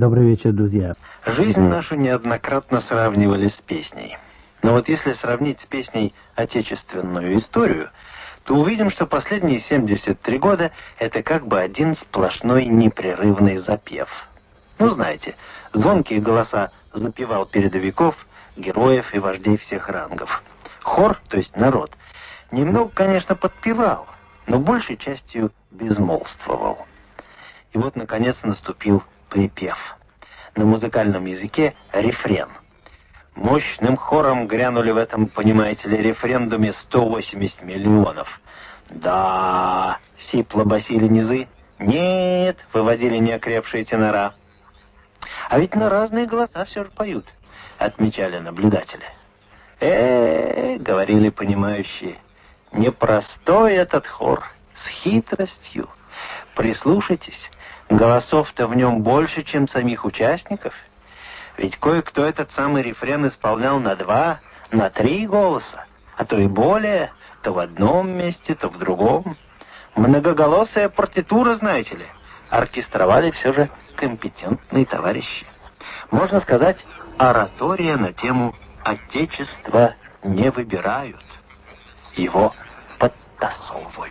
Добрый вечер, друзья. Жизнь нашу неоднократно сравнивали с песней. Но вот если сравнить с песней отечественную историю, то увидим, что последние 73 года это как бы один сплошной непрерывный запев. Ну, знаете, звонкие голоса запевал передовиков, героев и вождей всех рангов. Хор, то есть народ, немного, конечно, подпевал, но большей частью безмолвствовал. И вот, наконец, наступил припев. На музыкальном языке рефрен. Мощным хором грянули в этом, понимаете ли, референдуме 180 миллионов. Да, сипло басили низы. Нет, выводили неокрепшие тенора. А ведь на разные голоса все же поют, отмечали наблюдатели. Говорили понимающие, непростой этот хор, с хитростью. Прислушайтесь, голосов-то в нем больше, чем самих участников. Ведь кое-кто этот самый рефрен исполнял на 2, на 3 голоса, а то и более, то в одном месте, то в другом. Многоголосая партитура, знаете ли, оркестровали все же компетентные товарищи. Можно сказать, оратория на тему «Отечество не выбирают», его подтасовывают.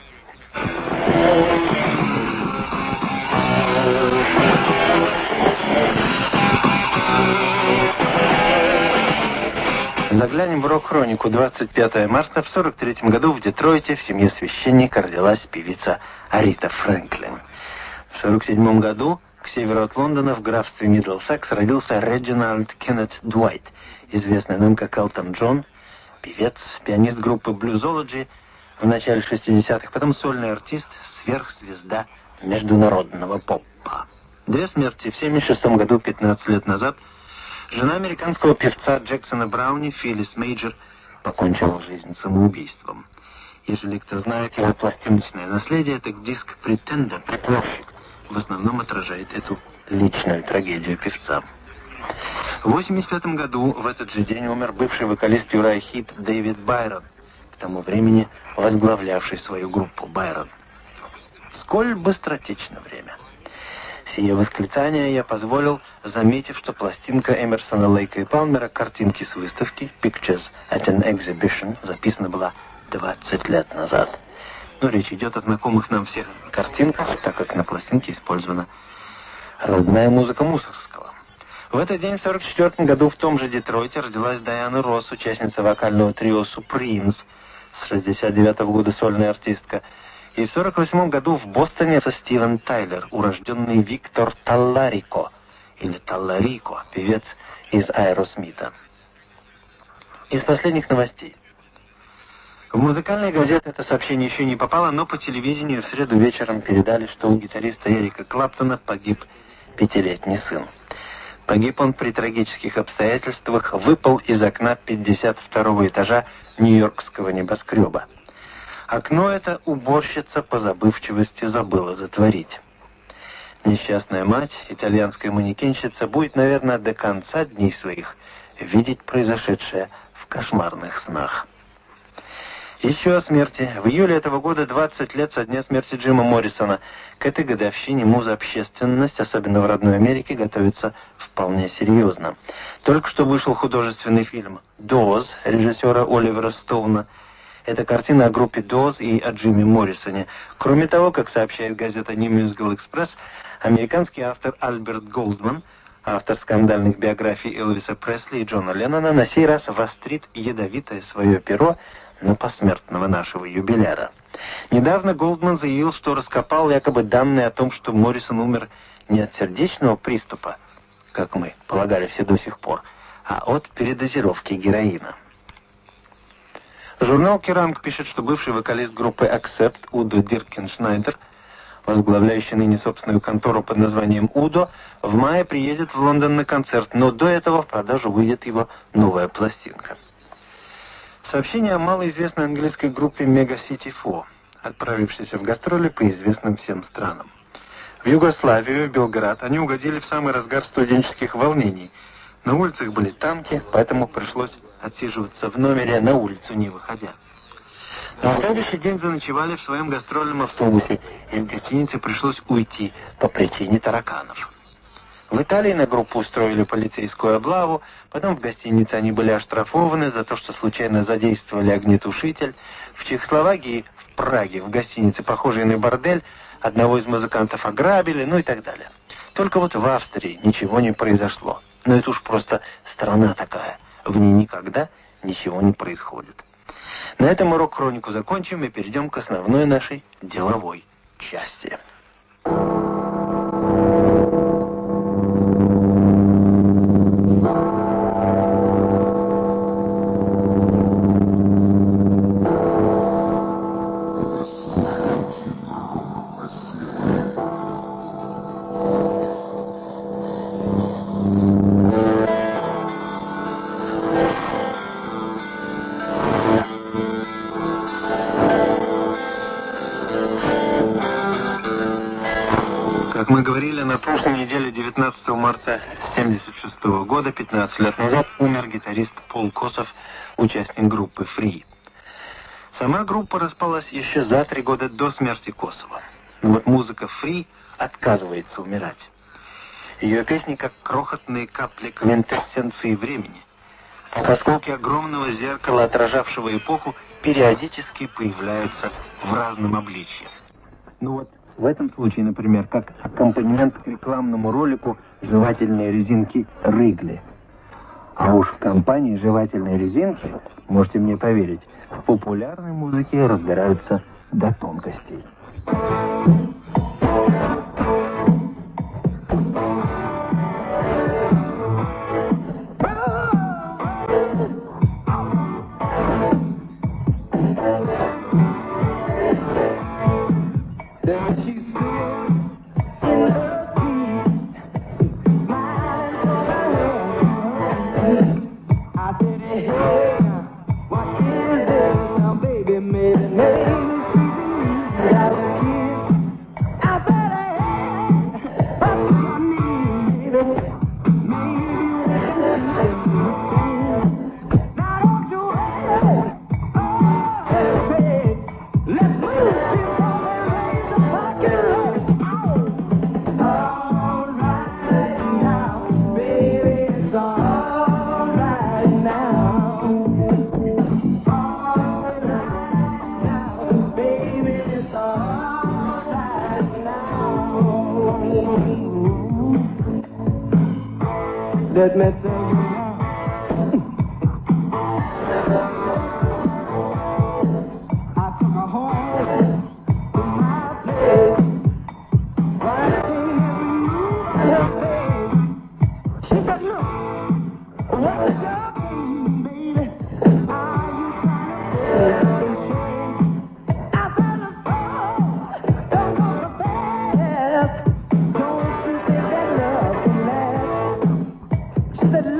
Заглянем в рок-хронику. 25 марта в 43 году в Детройте в семье священника родилась певица Арита Фрэнклин. В 47 году к северу от Лондона в графстве Мидлсекс родился Реджинальд Кеннет Дуайт, известный нам как Элтон Джон, певец, пианист группы Bluesology в начале 60-х, потом сольный артист, сверхзвезда международного попа. Две смерти. В 76 году, 15 лет назад, жена американского певца Джексона Брауни, Филлис Мейджор, покончила жизнь самоубийством. Если кто знает его пластиночное наследие, так диск «Pretender», «Притворщик», в основном отражает эту личную трагедию певца. В 85 году, в этот же день, умер бывший вокалист Юрай Хит Дэвид Байрон, к тому времени возглавлявший свою группу Байрон. Сколь быстротечно время. Сие восклицание я позволил, заметив, что пластинка Эмерсона, Лейка и Палмера «Картинки с выставки» Pictures at an Exhibition записана была 20 лет назад. Но речь идет о знакомых нам всех картинках, так как на пластинке использована родная музыка Мусоргского. В этот день, в 1944 году, в том же Детройте родилась Дайана Росс, участница вокального трио Supremes, с 1969 года сольная артистка. И в 1948 году в Бостоне со Стивен Тайлер, урожденный Виктор Талларико, или Талларико, певец из Аэросмита. Из последних новостей. В музыкальные газеты это сообщение еще не попало, но по телевидению в среду вечером передали, что у гитариста Эрика Клэптона погиб 5-летний сын. Погиб он при трагических обстоятельствах, выпал из окна 52-го этажа нью-йоркского небоскреба. Окно это уборщица по забывчивости забыла затворить. Несчастная мать, итальянская манекенщица, будет, наверное, до конца дней своих видеть произошедшее в кошмарных снах. Еще о смерти. В июле этого года 20 лет со дня смерти Джима Моррисона. К этой годовщине муза-общественность, особенно в родной Америке, готовится вполне серьезно. Только что вышел художественный фильм «Доз» режиссера Оливера Стоуна. Это картина о группе «Доз» и о Джиме Моррисоне. Кроме того, как сообщает газета New Musical Express, американский автор Альберт Голдман, автор скандальных биографий Элвиса Пресли и Джона Леннона, на сей раз вострит ядовитое свое перо на посмертного нашего юбиляра. Недавно Голдман заявил, что раскопал якобы данные о том, что Моррисон умер не от сердечного приступа, как мы полагали все до сих пор, а от передозировки героина. Журнал «Керанг» пишет, что бывший вокалист группы Accept Удо Диркеншнайдер, возглавляющий ныне собственную контору под названием «Удо», в мае приедет в Лондон на концерт, но до этого в продажу выйдет его новая пластинка. Сообщение о малоизвестной английской группе Mega City Four, отправившейся в гастроли по известным всем странам. В Югославию, в Белград, они угодили в самый разгар студенческих волнений. На улицах были танки, поэтому пришлось отсиживаться в номере, на улицу не выходя. На следующий день заночевали в своем гастрольном автобусе, и в гостинице пришлось уйти по причине тараканов. В Италии на группу устроили полицейскую облаву, потом в гостинице они были оштрафованы за то, что случайно задействовали огнетушитель. В Чехословакии, в Праге, в гостинице, похожей на бордель, одного из музыкантов ограбили, ну и так далее. Только вот в Австрии ничего не произошло. Но это уж просто страна такая. В ней никогда ничего не происходит. На этом мы рок-хронику закончим и перейдем к основной нашей деловой части. Как мы говорили, на прошлой неделе, 19 марта 1976 года, 15 лет назад, умер гитарист Пол Косов, участник группы Free. Сама группа распалась еще за 3 года до смерти Косова. Но вот музыка Free отказывается умирать. Ее песни как крохотные капли квинтэссенции времени. Как осколки огромного зеркала, отражавшего эпоху, периодически появляются в разном обличье. Ну вот, в этом случае, например, как аккомпанемент к рекламному ролику жевательной резинки Ригли. А уж в компании жевательной резинки, можете мне поверить, в популярной музыке разбираются до тонкостей. Let me tell you now. I took her home to my place. When I came to her face, she said, look, what's the job, baby? Are you trying to say? I said, oh, don't go so fast. Don't you say that love can last. She said,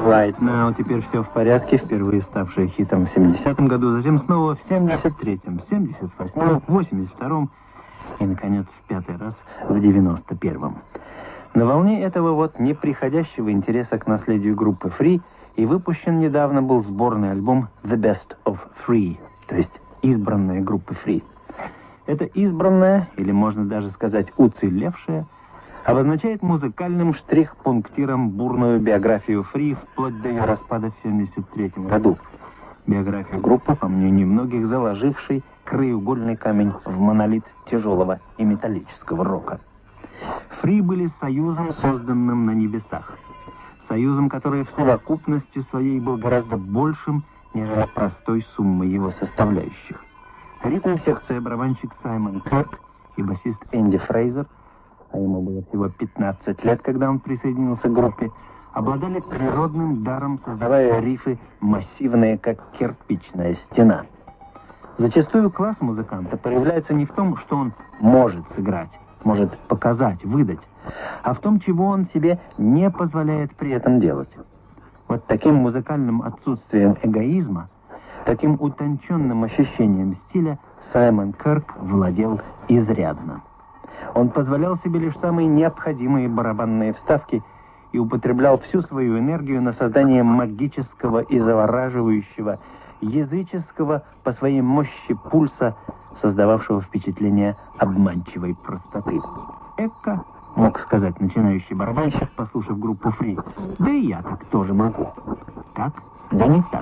Right Now, теперь все в порядке, впервые ставшая хитом в 70-м году, затем снова в 73-м, 78-м, 82-м и, наконец, в 5-й раз в 91-м. На волне этого вот неприходящего интереса к наследию группы Free и выпущен недавно был сборный альбом The Best of Free, то есть избранная группы Free. Это избранная, или можно даже сказать уцелевшая, обозначает музыкальным штрих-пунктиром бурную биографию Free вплоть до ее распада в 1973 году. Биографию группы, по мнению многих, заложивший краеугольный камень в монолит тяжелого и металлического рока. Free были союзом, созданным на небесах. Союзом, который в совокупности своей был гораздо большим, нежели простой суммой его составляющих. Ритм-секция барабанщик Саймон Керк и басист Энди Фрейзер, а ему было всего 15 лет, когда он присоединился к группе, обладали природным даром, создавая рифы массивные, как кирпичная стена. Зачастую класс музыканта проявляется не в том, что он может сыграть, может показать, выдать, а в том, чего он себе не позволяет при этом делать. Вот таким музыкальным отсутствием эгоизма, таким утонченным ощущением стиля Саймон Керк владел изрядно. Он позволял себе лишь самые необходимые барабанные вставки и употреблял всю свою энергию на создание магического и завораживающего, языческого по своей мощи пульса, создававшего впечатление обманчивой простоты. «Эка», мог сказать начинающий барабанщик, послушав группу Free, «да и я так тоже могу». Так? Да не так.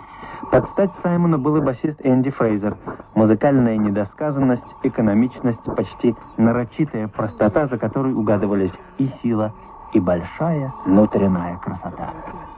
Под стать Саймону был и басист Энди Фрейзер. Музыкальная недосказанность, экономичность, почти нарочитая простота, за которой угадывались и сила, и большая внутренняя красота.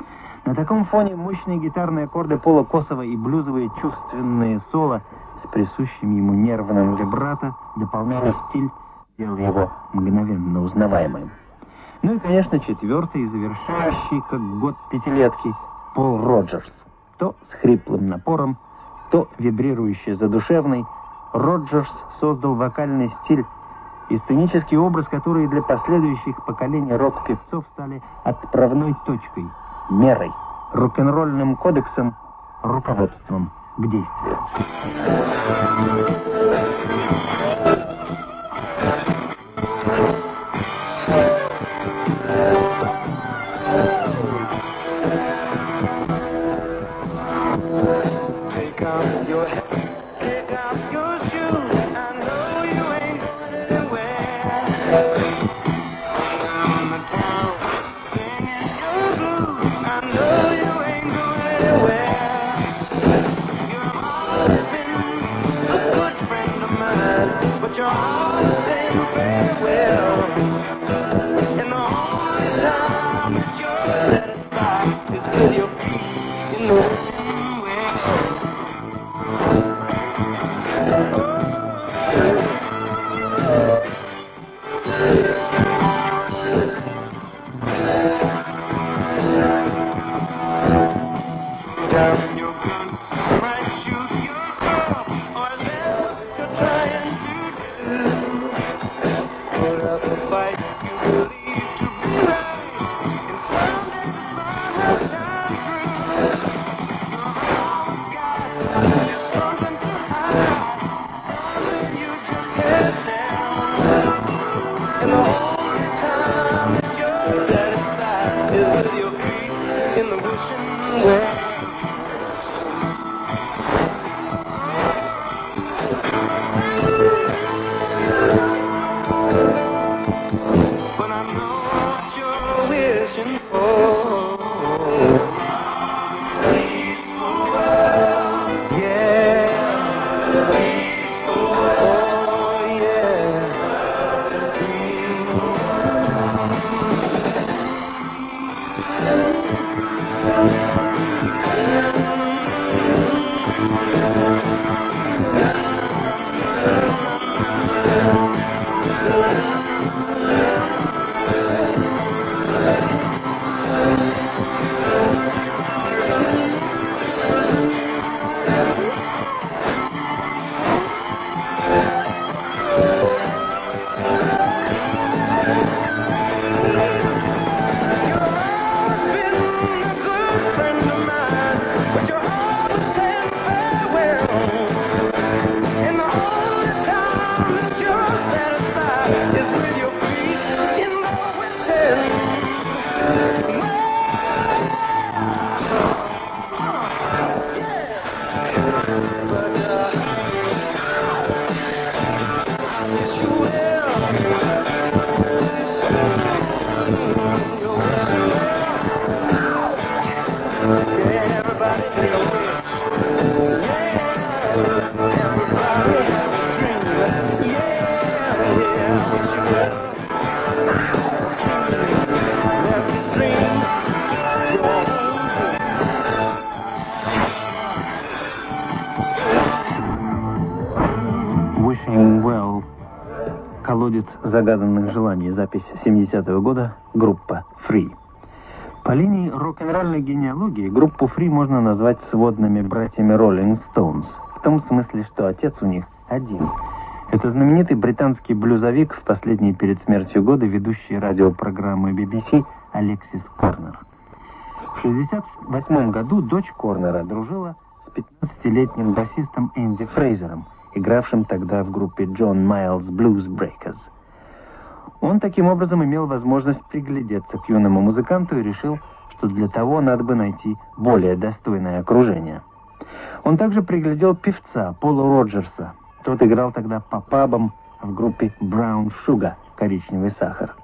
На таком фоне мощные гитарные аккорды Пола Косова и блюзовые чувственные соло с присущим ему нервным вибрато дополняли стиль, делая его мгновенно узнаваемым. Ну и, конечно, четвертый и завершающий, как год пятилетки, Пол Роджерс. То с хриплым напором, то вибрирующий задушевный, Роджерс создал вокальный стиль и сценический образ, которые для последующих поколений рок-певцов стали отправной точкой, мерой, рок-н-ролльным кодексом, руководством к действию. But your heart is загаданных желаний, запись 70-го года, группа Free. По линии рок-н-ролльной генеалогии группу Free можно назвать сводными братьями Rolling Stones, в том смысле, что отец у них один. Это знаменитый британский блюзовик, в последние перед смертью года ведущий радиопрограммы BBC Алексис Корнер. В 1968 году дочь Корнера дружила с 15-летним басистом Энди Фрейзером, игравшим тогда в группе John Miles Blues Breakers. Он таким образом имел возможность приглядеться к юному музыканту и решил, что для того надо бы найти более достойное окружение. Он также приглядел певца Пола Роджерса. Тот играл тогда по пабам в группе Brown Sugar, коричневый сахар.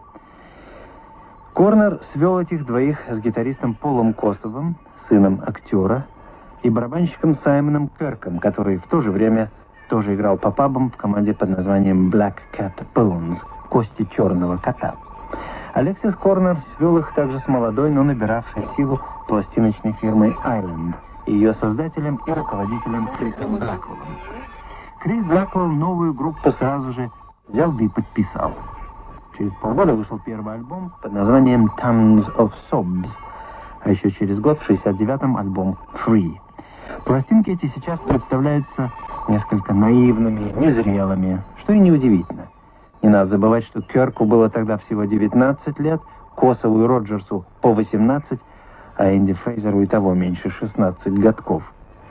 Корнер свел этих двоих с гитаристом Полом Косовым, сыном актера, и барабанщиком Саймоном Керком, который в то же время тоже играл по пабам в команде под названием Black Cat Bones, кости черного кота. Алексис Корнер свел их также с молодой, но набиравшей силу пластиночной фирмой Island, и ее создателем и руководителем Крисом Блэквеллом. Крис Блэквелл новую группу сразу же взял да и подписал. Через полгода вышел первый альбом под названием Tons of Sobs, а еще через год, в 69-м, альбом Free. Пластинки эти сейчас представляются несколько наивными, незрелыми, что и неудивительно. Не надо забывать, что Керку было тогда всего 19 лет, Косову и Роджерсу по 18, а Энди Фрейзеру и того меньше 16 годков.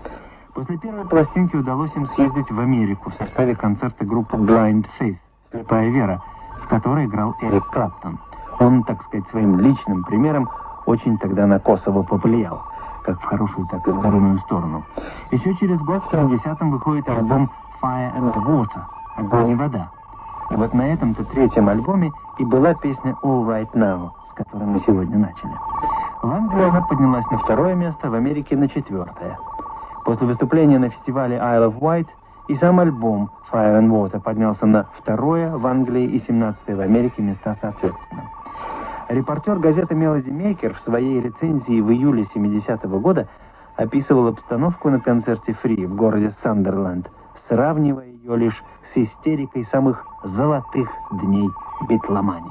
После первой пластинки удалось им съездить в Америку в составе концерта группы Blind Faith, «Слепая вера», в которой играл Эрик Клэптон. Он, так сказать, своим личным примером очень тогда на Косово повлиял, как в хорошую, так и в дурную сторону. Еще через год, в 70-м, выходит альбом Fire and Water, «Огонь и вода». И вот на этом-то третьем альбоме и была песня All Right Now, с которой мы сегодня начали. В Англии она поднялась на второе место, в Америке на четвертое. После выступления на фестивале Isle of Wight и сам альбом Fire and Water поднялся на второе в Англии и 17-е в Америке места соответственно. Репортер газеты Melody Maker в своей рецензии в июле 70-го года описывал обстановку на концерте Free в городе Сандерленд, сравнивая ее лишь с истерикой самых золотых дней битломании.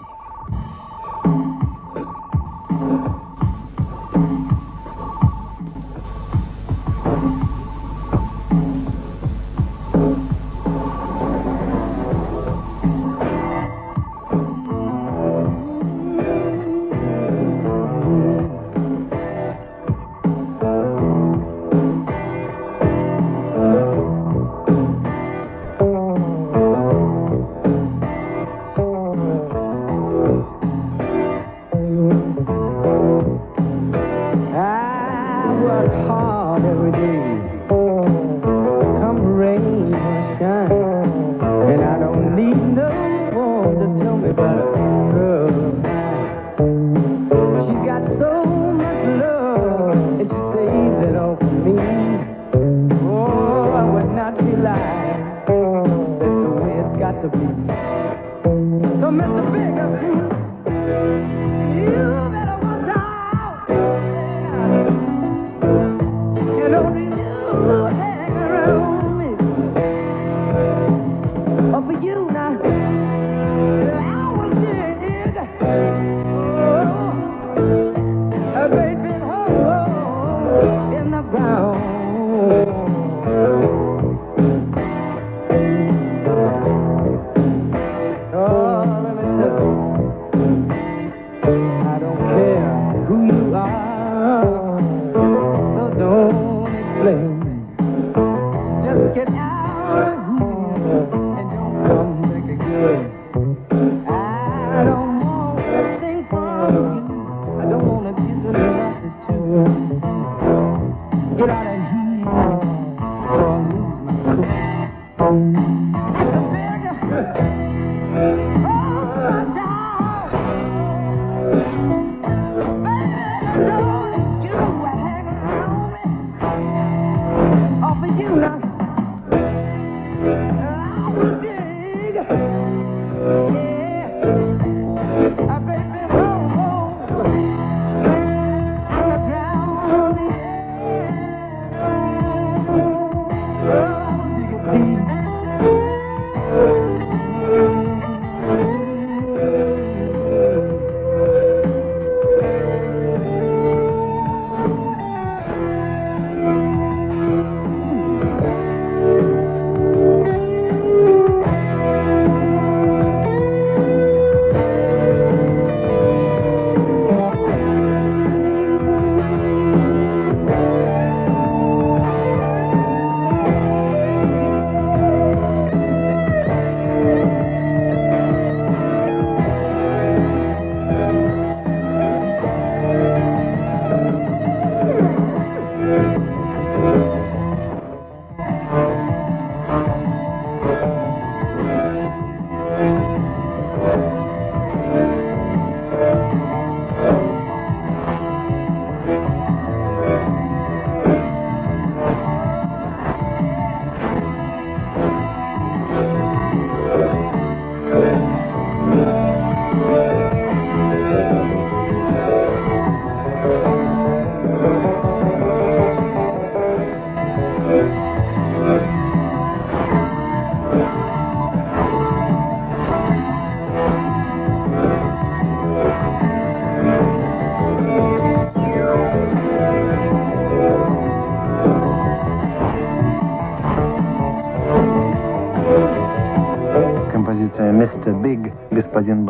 For you now, I was dead. Oh.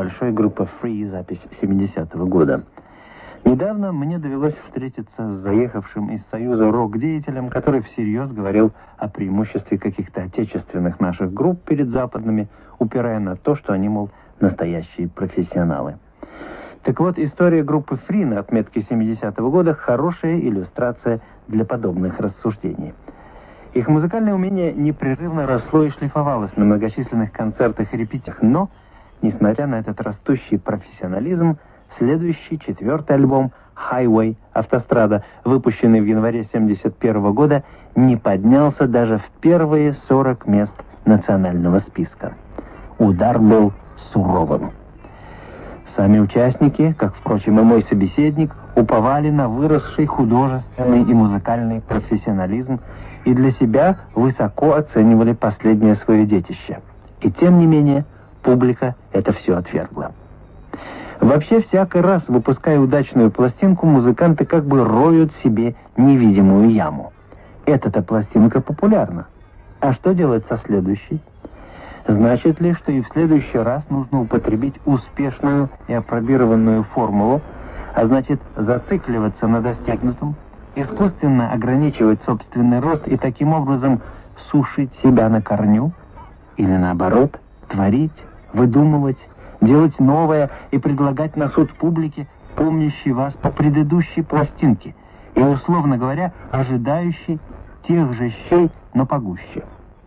небольшой группы Free, запись 70-го года. Недавно мне довелось встретиться с заехавшим из Союза рок-деятелем, который всерьез говорил о преимуществе каких-то отечественных наших групп перед западными, упирая на то, что они, мол, настоящие профессионалы. Так вот, история группы Free на отметке 70-го года – хорошая иллюстрация для подобных рассуждений. Их музыкальное умение непрерывно росло и шлифовалось на многочисленных концертах и репетициях, но, несмотря на этот растущий профессионализм, следующий, 4-й альбом «Highway» «Автострада», выпущенный в январе 1971 года, не поднялся даже в первые 40 мест национального списка. Удар был суровым. Сами участники, как, впрочем, и мой собеседник, уповали на выросший художественный и музыкальный профессионализм и для себя высоко оценивали последнее свое детище. И тем не менее, публика это все отвергла. Вообще, всякий раз, выпуская удачную пластинку, музыканты как бы роют себе невидимую яму. Эта-то пластинка популярна. А что делать со следующей? Значит ли, что и в следующий раз нужно употребить успешную и апробированную формулу, а значит зацикливаться на достигнутом, искусственно ограничивать собственный рост и таким образом сушить себя на корню? Или наоборот, творить, выдумывать, делать новое и предлагать на суд публике, помнящей вас по предыдущей пластинке и, условно говоря, ожидающей тех же щей, но погуще?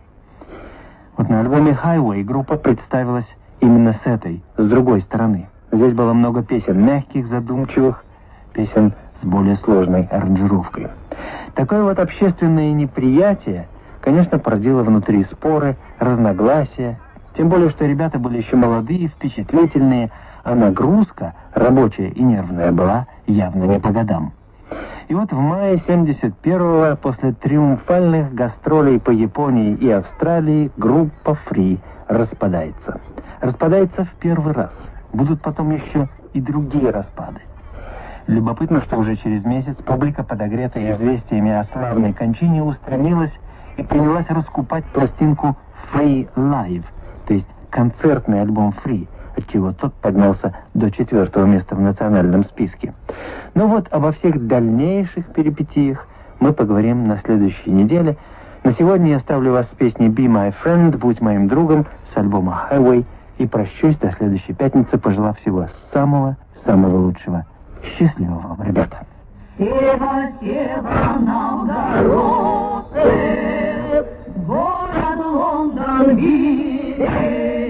Вот на альбоме «Highway» группа представилась именно с этой, с другой стороны. Здесь было много песен мягких, задумчивых, песен с более сложной аранжировкой. Такое вот общественное неприятие, конечно, породило внутри споры, разногласия, тем более, что ребята были еще молодые, впечатлительные, а нагрузка, рабочая и нервная, была явно не по годам. И вот в мае 71-го, после триумфальных гастролей по Японии и Австралии, группа Free распадается. Распадается в первый раз. Будут потом еще и другие распады. Любопытно, что уже через месяц публика, подогретая известиями о славной кончине, устремилась и принялась раскупать пластинку Free Live, то есть концертный альбом Free, отчего тот поднялся до 4-го места в национальном списке. Но вот обо всех дальнейших перипетиях мы поговорим на следующей неделе. На сегодня я ставлю вас с песней «Be My Friend», «Будь моим другом» с альбома «Highway» и прощусь до следующей пятницы, пожелав всего самого лучшего. Счастливо вам, ребята! Сева на город, город Лондон видит.